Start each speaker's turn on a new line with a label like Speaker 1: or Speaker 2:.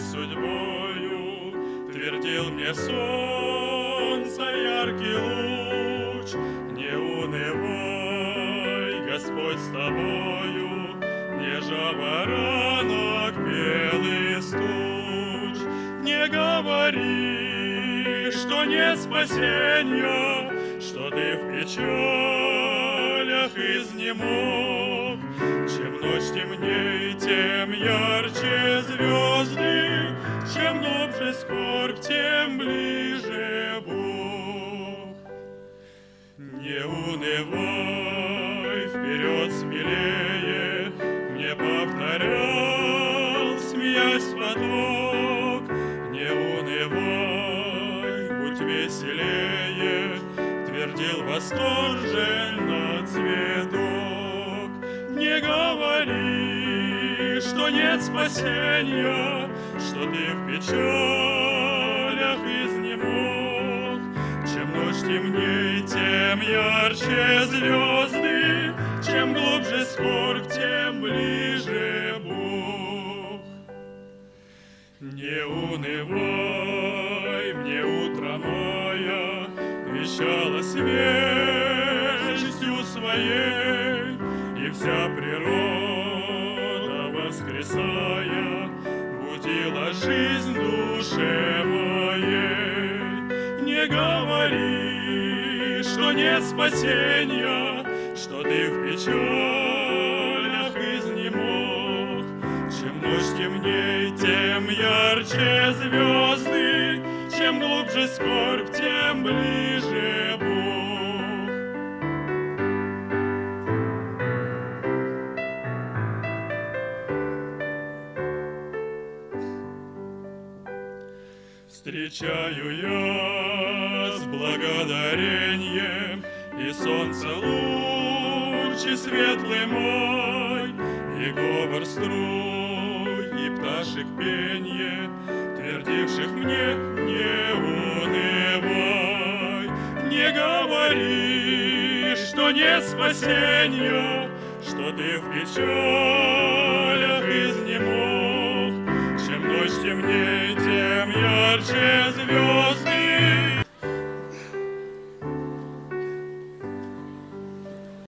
Speaker 1: судьбою, твердил мне солнце яркий луч. Не унывай, Господь с тобою, не жаворонок белый стуч. Не говори, что нет спасения, что ты в печалях изнемог. Чем ночь темней, тем ярче звезды, чем глубже скорбь, тем ближе Бог. Не унывай, вперед смелее, мне повторял, смеясь поток. Не унывай, будь веселее, твердил восторженно цветок. Не говори, что нет спасения, что ты в печалях изнемог. Чем ночь темней, тем ярче звезды, чем глубже скорбь, тем ближе Бог. Не унывай, мне утро мая вещало свежестью своей, и вся природа, воскресая, будила жизнь душе моей. Не говори, что нет спасения, что ты в печалях изнемог. Чем ночь темней, тем ярче звезды, чем глубже скорбь, тем ближе Бог. Встречаю я с благодарением и солнце луч, и светлый мой, и говор струй, и пташек пенье, твердивших мне: не унывай. Не говори, что нет спасения, что ты в печалях изнемог. Чем ночь темней,